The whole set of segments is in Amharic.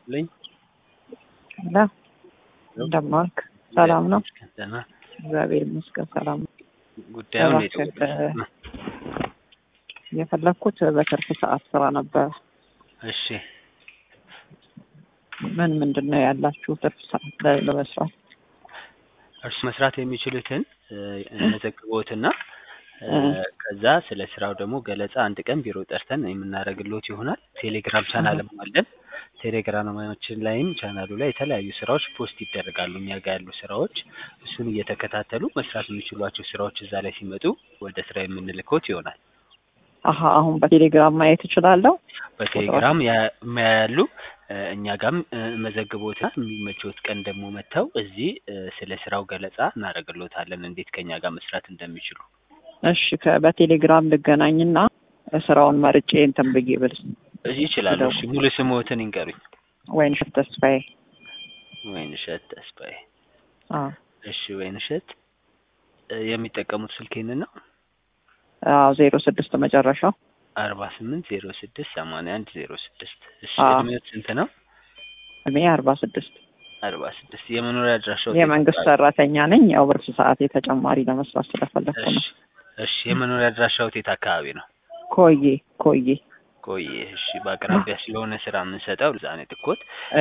ልኝ እና እንደማልክ ሰላም ነው? እግዚአብሔር ይመስገን ሰላም ነው። ጉዳዩን የፈለኩት በትርፍ ሰዓት ስራ ነበር። እሺ ምንድነው ያላችሁ ትርፍ ሰዓት ላይ ለመስራት? እርስ መስራት የሚችሉትን መዘግቦትና ከዛ ስለ ስራው ደግሞ ገለጻ አንድ ቀን ቢሮ ጠርተን የምናደርግልዎት ይሆናል። ቴሌግራም ቻናልም አለን። ቴሌግራማችን ላይም ቻናሉ ላይ የተለያዩ ስራዎች ፖስት ይደረጋሉ። እኛ ጋር ያሉ ስራዎች እሱን እየተከታተሉ መስራት የሚችሏቸው ስራዎች እዛ ላይ ሲመጡ ወደ ስራ የምንልክዎት ይሆናል። አሁን በቴሌግራም ማየት እችላለሁ? በቴሌግራም ያያሉ። እኛ ጋርም መዘግቦትና የሚመቾት ቀን ደግሞ መተው እዚህ ስለ ስራው ገለጻ እናደርግልዎታለን እንዴት ከኛ ጋር መስራት እንደሚችሉ። እሺ በቴሌግራም ልገናኝና ስራውን መርጬ እንትን ብዬ ብል ይችላል። እሺ ሙሉ ስምዎትን ይንገሩኝ። ወይንሸት ተስፋዬ። ወይንሸት ተስፋዬ። እሺ ወይንሸት የሚጠቀሙት ስልክ ይሄንን ነው? 06 መጨረሻው 48068106። እሺ እድሜዎት ስንት ነው? እድሜ 46። የመኖሪያ አድራሻው? የመንግስት ሰራተኛ ነኝ። ያው በርስ ሰዓት ተጨማሪ ለመስራት ስለፈለኩ ነው። እሺ የመኖሪያ አድራሻው የት አካባቢ ነው? ኮዬ። እሺ በአቅራቢያ ስለሆነ ስራ የምንሰጠው ለዛ ነው የጠቆት።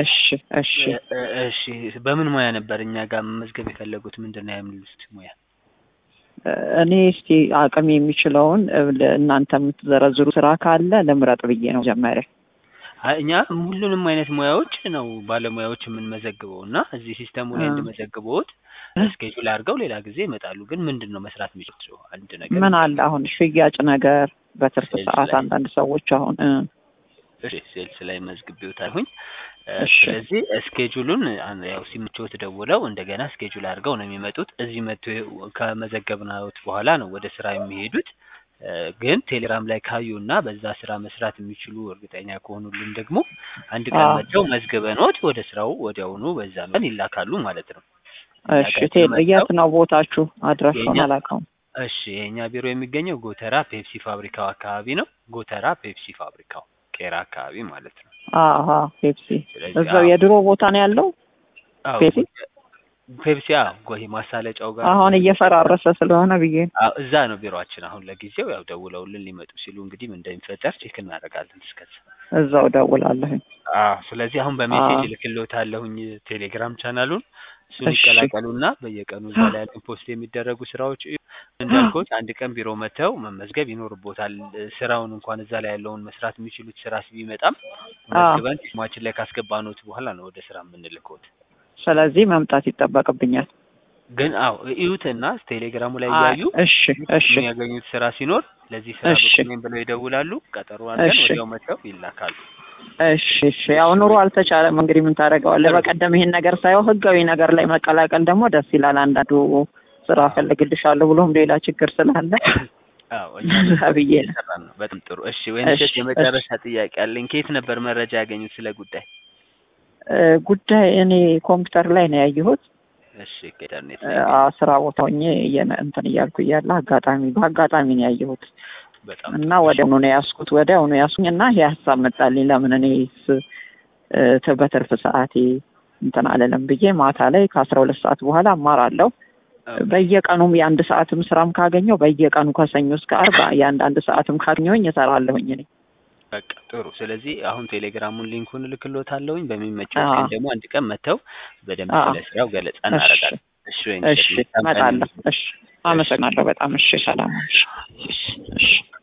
እሺ በምን ሙያ ነበር እኛ ጋር መመዝገብ የፈለጉት? ምንድነው የሚሉት ሙያ? እኔ እስቲ አቅም የሚችለውን እናንተ የምትዘረዝሩ ስራ ካለ ልምረጥ ብዬ ነው ጀመረ። እኛ ሁሉንም አይነት ሙያዎች ነው ባለሙያዎች የምንመዘግበው እና እዚህ ሲስተሙ ላይ እንድመዘግበውት ስኬጁል አድርገው ሌላ ጊዜ ይመጣሉ። ግን ምንድነው መስራት የሚችሉት? አንድ ነገር ምን አለ አሁን ሽያጭ ነገር በትርፍ ሰዓት አንዳንድ ሰዎች አሁን ሴልስ ላይ መዝግቤውታለሁኝ። ስለዚህ ስኬጁሉን ያው ሲምቾት ደውለው እንደገና ስኬጁል አድርገው ነው የሚመጡት። እዚህ መጥቶ ከመዘገብናዎት በኋላ ነው ወደ ስራ የሚሄዱት። ግን ቴሌግራም ላይ ካዩና በዛ ስራ መስራት የሚችሉ እርግጠኛ ከሆኑልን ደግሞ አንድ ቀን መጥተው መዝግበኖት ወደ ስራው ወዲያውኑ በዛ ቀን ይላካሉ ማለት ነው። እሺ የት ነው ቦታችሁ? አድራሻውን አላውቀውም። እሺ የኛ ቢሮ የሚገኘው ጎተራ ፔፕሲ ፋብሪካው አካባቢ ነው። ጎተራ ፔፕሲ ፋብሪካው ቄራ አካባቢ ማለት ነው። ፔፕሲ እዛው የድሮ ቦታ ነው ያለው። ፔፕሲ ጎሂ ማሳለጫው ጋር አሁን እየፈራረሰ ስለሆነ ብዬ እዛ ነው ቢሮአችን። አሁን ለጊዜው ያው ደውለውልን ሊመጡ ሲሉ እንግዲህ ምን እንደሚፈጠር ቼክ እናደርጋለን። እስከዛ እዛው ደውላለሁ። ስለዚህ አሁን በሜሴጅ ልክልዎታለሁኝ ቴሌግራም ቻናሉን። እሱን ይቀላቀሉና በየቀኑ እዛ ላይ ፖስት የሚደረጉ ስራዎች እንዳልኩት አንድ ቀን ቢሮ መተው መመዝገብ ይኖርቦታል። ስራውን እንኳን እዛ ላይ ያለውን መስራት የሚችሉት ስራ ቢመጣም መዝግበን ስማችን ላይ ካስገባኖት በኋላ ነው ወደ ስራ የምንልከውት። ስለዚህ መምጣት ይጠበቅብኛል። ግን እዩትና ቴሌግራሙ ላይ ያዩ የሚያገኙት ስራ ሲኖር ለዚህ ስራ በቁሜን ብለው ይደውላሉ። ቀጠሮ አድርገን ወዲያው መተው ይላካሉ። እሺ ያው ኑሮ አልተቻለም እንግዲህ ምን ታደርገዋለህ። በቀደም ይሄን ነገር ሳይሆን ህጋዊ ነገር ላይ መቀላቀል ደግሞ ደስ ይላል። አንዳንዱ ስራ ፈልግልሻለሁ ብሎም ሌላ ችግር ስላለ ብዬ ነው። በጣም ጥሩ። እሺ ወይንሸት የመጨረሻ ጥያቄ አለኝ። ከየት ነበር መረጃ ያገኙት ስለ ጉዳይ? እኔ ኮምፒውተር ላይ ነው ያየሁት። እሺ ከኢንተርኔት ስራ ቦታ ሆኜ እንትን እያልኩ እያለ በአጋጣሚ ነው ያየሁት እና ወዲያውኑ ነው ያስኩት። እና ይሄ ሀሳብ መጣልኝ። ለምን እኔ በትርፍ ሰዓቴ እንትን አለለም ብዬ ማታ ላይ ከ12 ሰዓት በኋላ እማራለሁ። በየቀኑም የአንድ ሰዓትም ስራም ካገኘው በየቀኑ ከሰኞ እስከ ዓርብ የአንድ ሰዓትም ካገኘሁኝ እሰራለሁኝ እኔ። በቃ ጥሩ። ስለዚህ አሁን ቴሌግራሙን ሊንኩን ልክልዎታለሁኝ። በሚመቸው ቀን ደግሞ አንድ ቀን መተው በደንብ ስለ ስራው ገለጻ እናደርጋለን። እሺ እመጣለሁ። እሺ አመሰግናለሁ በጣም። እሺ ሰላም። እሺ